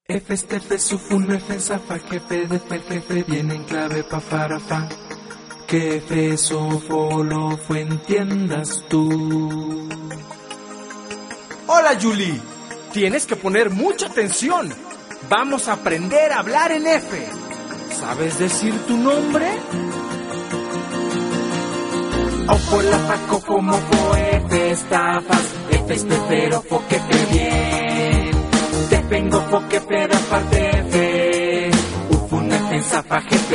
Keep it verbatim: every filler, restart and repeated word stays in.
F este F sufun F zafa jefe de fer jefe viene en clave pa farafa. Que F sofo lo fue entiendas tú. Hola Julie, tienes que poner mucha atención. Vamos a aprender a hablar en F. ¿Sabes decir tu nombre? Ofo la faco como fo F estafas. F es pero fo que fe bien. Te vengo fo que fe da parte F. Ufun F zafa jefe.